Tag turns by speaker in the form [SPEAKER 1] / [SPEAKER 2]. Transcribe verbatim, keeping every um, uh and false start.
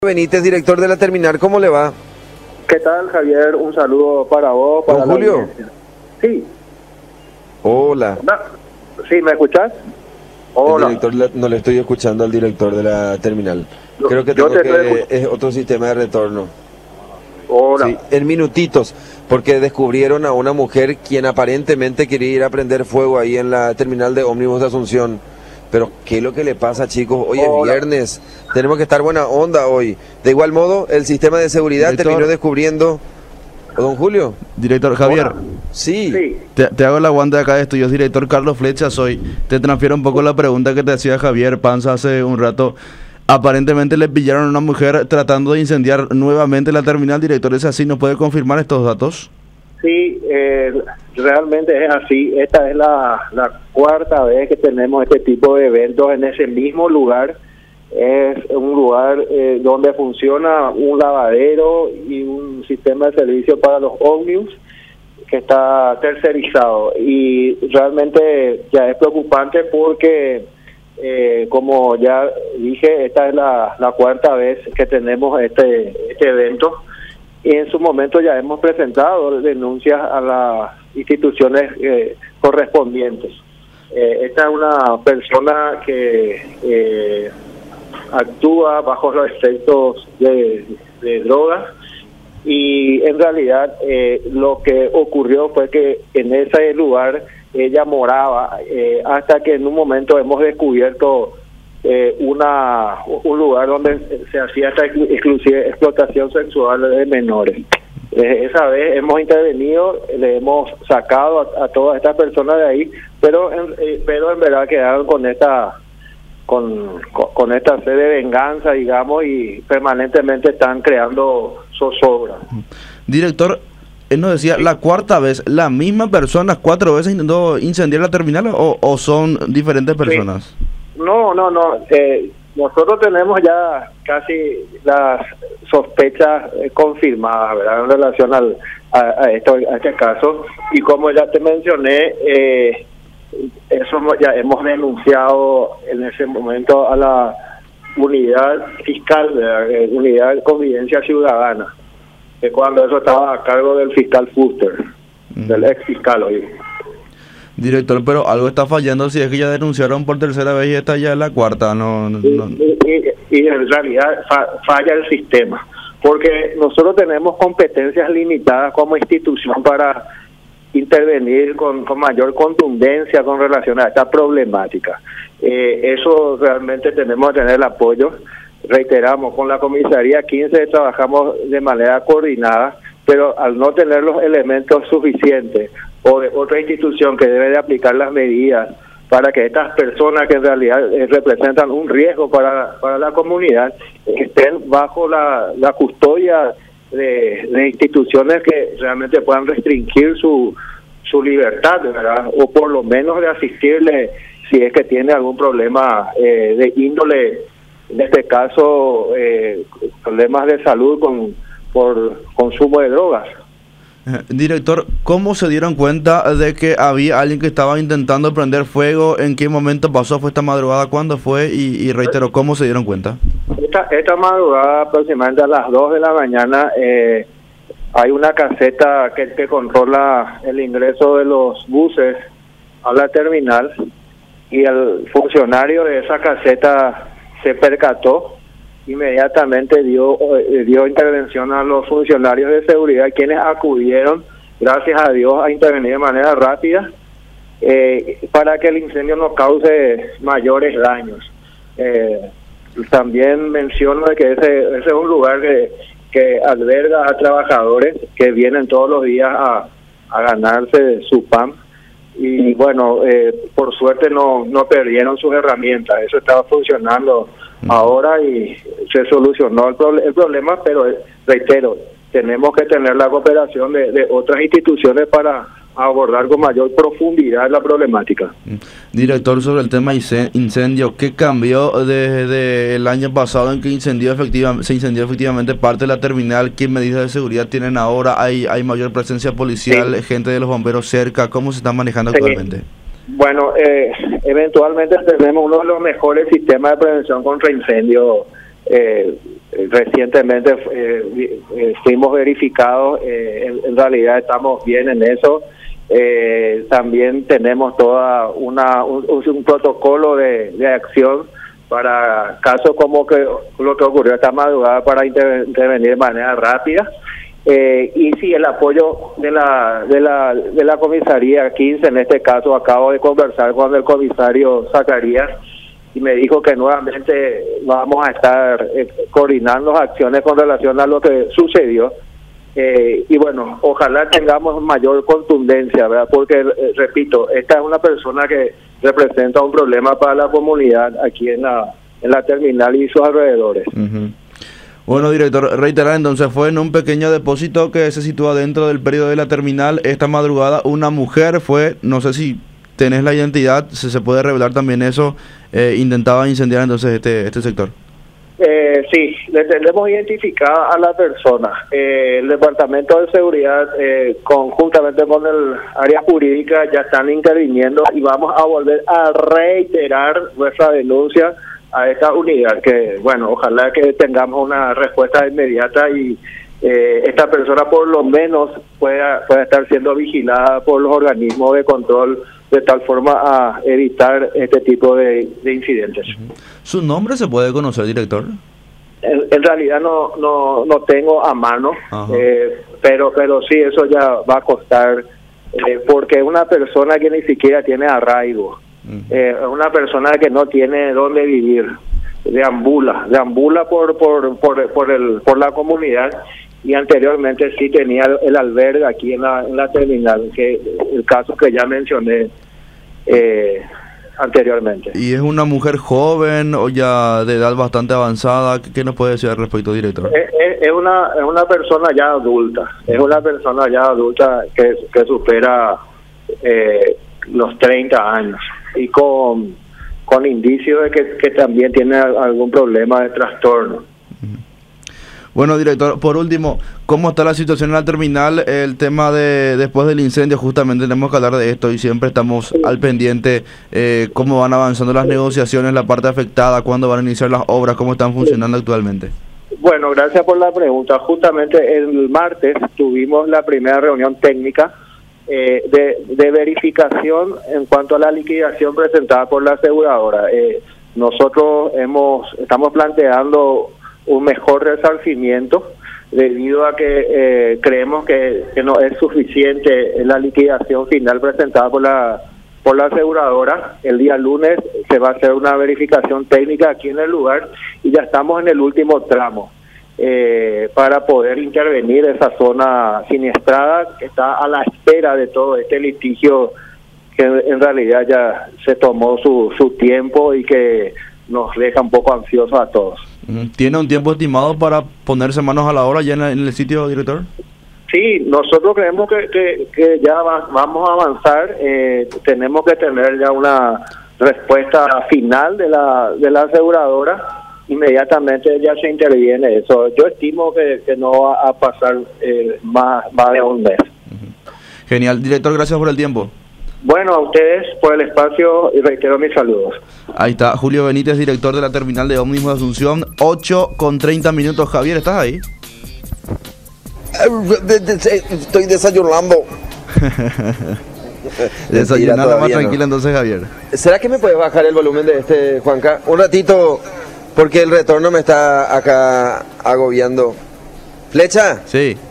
[SPEAKER 1] Benítez, director de la terminal, ¿cómo le va?
[SPEAKER 2] ¿Qué tal, Javier? Un saludo para vos, para
[SPEAKER 1] ¿Don
[SPEAKER 2] la
[SPEAKER 1] Julio?
[SPEAKER 2] audiencia. Sí.
[SPEAKER 1] Hola.
[SPEAKER 2] No. ¿Sí, me escuchás?
[SPEAKER 1] El
[SPEAKER 2] Hola.
[SPEAKER 1] director, le- no le estoy escuchando al director de la terminal.
[SPEAKER 2] Yo-
[SPEAKER 1] Creo que
[SPEAKER 2] yo
[SPEAKER 1] tengo
[SPEAKER 2] te estoy
[SPEAKER 1] que
[SPEAKER 2] escuch-
[SPEAKER 1] es otro sistema de retorno.
[SPEAKER 2] Hola.
[SPEAKER 1] Sí, en minutitos, porque descubrieron a una mujer quien aparentemente quería ir a prender fuego ahí en la terminal de ómnibus de Asunción. Pero, ¿qué es lo que le pasa, chicos? Hoy es
[SPEAKER 2] Hola.
[SPEAKER 1] viernes, tenemos que estar buena onda hoy. De igual modo, el sistema de seguridad
[SPEAKER 3] Director.
[SPEAKER 1] terminó descubriendo... ¿Don Julio?
[SPEAKER 3] Director Javier,
[SPEAKER 2] Hola.
[SPEAKER 1] Sí.
[SPEAKER 2] Sí.
[SPEAKER 3] te, te hago la guante acá de estudios. Director Carlos Flecha soy. Te transfiero un poco la pregunta que te hacía Javier Panza hace un rato. Aparentemente le pillaron a una mujer tratando de incendiar nuevamente la terminal. Director, ¿es así? ¿Nos puede confirmar estos datos?
[SPEAKER 2] Sí, eh, realmente es así. Esta es la, la cuarta vez que tenemos este tipo de eventos en ese mismo lugar. Es un lugar eh, donde funciona un lavadero y un sistema de servicio para los ómnibus que está tercerizado. Y realmente ya es preocupante porque, eh, como ya dije, esta es la, la cuarta vez que tenemos este, este evento. Y en su momento ya hemos presentado denuncias a las instituciones eh, correspondientes. Eh, esta es una persona que eh, actúa bajo los efectos de, de drogas y en realidad eh, lo que ocurrió fue que en ese lugar ella moraba eh, hasta que en un momento hemos descubierto Eh, una un lugar donde se hacía esta exclusiva explotación sexual de menores. Eh, esa vez hemos intervenido, le hemos sacado a, a todas estas personas de ahí, pero en, eh, pero en verdad quedaron con esta con, con, con esta sed de venganza, digamos, y permanentemente están creando zozobra.
[SPEAKER 3] Director, él nos decía, la cuarta vez, ¿la misma persona cuatro veces intentó incendiar la terminal o, o son diferentes personas?
[SPEAKER 2] Sí. No, no, no. Eh, nosotros tenemos ya casi las sospechas eh, confirmadas, ¿verdad? En relación al, a, a, esto, a este caso. Y como ya te mencioné, eh, eso ya hemos denunciado en ese momento a la unidad fiscal, ¿verdad? Eh, unidad de convivencia ciudadana, que cuando eso estaba a cargo del fiscal Fuster, mm. del ex fiscal hoy.
[SPEAKER 3] Director, pero algo está fallando si es que ya denunciaron por tercera vez y esta ya es la cuarta, no, no,
[SPEAKER 2] y,
[SPEAKER 3] no.
[SPEAKER 2] Y, y, y en realidad fa, falla el sistema, porque nosotros tenemos competencias limitadas como institución para intervenir con, con mayor contundencia con relación a esta problemática. Eh, eso realmente tenemos que tener el apoyo. Reiteramos, con la comisaría quince trabajamos de manera coordinada, pero al no tener los elementos suficientes o de otra institución que debe de aplicar las medidas para que estas personas que en realidad eh, representan un riesgo para, para la comunidad eh, estén bajo la, la custodia de, de instituciones que realmente puedan restringir su, su libertad, ¿verdad? O por lo menos de asistirle si es que tiene algún problema eh, de índole, en este caso eh, problemas de salud con por consumo de drogas.
[SPEAKER 3] Director, ¿cómo se dieron cuenta de que había alguien que estaba intentando prender fuego? ¿En qué momento pasó? ¿Fue esta madrugada? ¿Cuándo fue? Y, y reitero, ¿cómo se dieron cuenta?
[SPEAKER 2] Esta, esta madrugada, aproximadamente a las dos de la mañana, eh, hay una caseta que, que controla el ingreso de los buses a la terminal y el funcionario de esa caseta se percató. Inmediatamente dio eh, dio intervención a los funcionarios de seguridad, quienes acudieron, gracias a Dios, a intervenir de manera rápida eh, para que el incendio no cause mayores daños. Eh, también menciono que ese, ese es un lugar que, que alberga a trabajadores que vienen todos los días a, a ganarse su pan. Y bueno, eh, por suerte no, no perdieron sus herramientas, eso estaba funcionando ahora y se solucionó el, pro el problema, pero eh, reitero, tenemos que tener la cooperación de, de otras instituciones para abordar con mayor profundidad la problemática.
[SPEAKER 3] Director, sobre el tema incendio, ¿qué cambió desde el año pasado en que incendió efectivamente, se incendió efectivamente parte de la terminal? ¿Qué medidas de seguridad tienen ahora? ¿Hay hay mayor presencia policial, sí, gente de los bomberos cerca? ¿Cómo se está manejando sí. actualmente?
[SPEAKER 2] Bueno, eh, eventualmente tenemos uno de los mejores sistemas de prevención contra incendios eh, recientemente eh, eh, fuimos verificados, eh, en, en realidad estamos bien en eso. Eh, también tenemos toda una un, un protocolo de, de acción para casos como que lo que ocurrió esta madrugada, para inter, intervenir de manera rápida. Eh, y sí, el apoyo de la, de la de la comisaría quince, en este caso acabo de conversar con el comisario Zacarías y me dijo que nuevamente vamos a estar eh, coordinando acciones con relación a lo que sucedió. Eh, y bueno, ojalá tengamos mayor contundencia, ¿verdad? Porque, eh, repito, esta es una persona que representa un problema para la comunidad aquí en la, en la terminal y sus alrededores.
[SPEAKER 3] Uh-huh. Bueno, director, reiterar entonces, fue en un pequeño depósito que se sitúa dentro del periodo de la terminal esta madrugada. Una mujer fue, no sé si tenés la identidad, si se puede revelar también eso, eh, intentaba incendiar entonces este, este sector.
[SPEAKER 2] Eh, sí, le tenemos identificada a la persona. Eh, el Departamento de Seguridad, eh, conjuntamente con el área jurídica, ya están interviniendo y vamos a volver a reiterar nuestra denuncia a esta unidad, que bueno, ojalá que tengamos una respuesta inmediata y eh, esta persona por lo menos pueda, pueda estar siendo vigilada por los organismos de control de tal forma a evitar este tipo de, de incidentes.
[SPEAKER 3] ¿Su nombre se puede conocer, director?
[SPEAKER 2] En, en realidad no no no tengo a mano, eh, pero pero sí, eso ya va a costar, eh, porque una persona que ni siquiera tiene arraigo, uh-huh. eh, una persona que no tiene dónde vivir, deambula, deambula por por por por el por la comunidad, y anteriormente sí tenía el, el albergue aquí en la en la terminal, que el caso que ya mencioné eh, anteriormente.
[SPEAKER 3] ¿Y es una mujer joven o ya de edad bastante avanzada? ¿Qué, qué nos puede decir al respecto, director?
[SPEAKER 2] Es, es, es una es una persona ya adulta, es una persona ya adulta que, que supera eh, los treinta años y con, con indicios de que, que también tiene algún problema de trastorno.
[SPEAKER 3] Bueno, director, por último, ¿cómo está la situación en la terminal? El tema de después del incendio, justamente tenemos que hablar de esto y siempre estamos sí. al pendiente, eh, cómo van avanzando las negociaciones, la parte afectada, cuándo van a iniciar las obras, cómo están funcionando sí. actualmente.
[SPEAKER 2] Bueno, gracias por la pregunta. Justamente el martes tuvimos la primera reunión técnica eh, de, de verificación en cuanto a la liquidación presentada por la aseguradora. Eh, nosotros hemos estamos planteando un mejor resarcimiento debido a que eh, creemos que, que no es suficiente la liquidación final presentada por la por la aseguradora. El día lunes se va a hacer una verificación técnica aquí en el lugar y ya estamos en el último tramo eh, para poder intervenir esa zona siniestrada que está a la espera de todo este litigio, que en realidad ya se tomó su, su tiempo y que nos deja un poco ansiosos a todos.
[SPEAKER 3] ¿Tiene un tiempo estimado para ponerse manos a la obra ya en, la, en el sitio, director?
[SPEAKER 2] Sí, nosotros creemos que, que, que ya va, vamos a avanzar. Eh, tenemos que tener ya una respuesta final de la de la aseguradora. Inmediatamente ya se interviene eso. Yo estimo que, que no va a pasar eh, más, más de un mes.
[SPEAKER 3] Genial. Director, gracias por el tiempo.
[SPEAKER 2] Bueno, a ustedes por el espacio y reitero mis saludos.
[SPEAKER 3] Ahí está Julio Benítez, director de la terminal de ómnibus de Asunción. Ocho con treinta minutos. Javier, ¿estás ahí?
[SPEAKER 1] Estoy desayunando.
[SPEAKER 3] Desayunando más tranquila no. Entonces, Javier.
[SPEAKER 1] ¿Será que me puedes bajar el volumen de este, Juanca? Un ratito, porque el retorno me está acá agobiando. ¿Flecha?
[SPEAKER 3] Sí.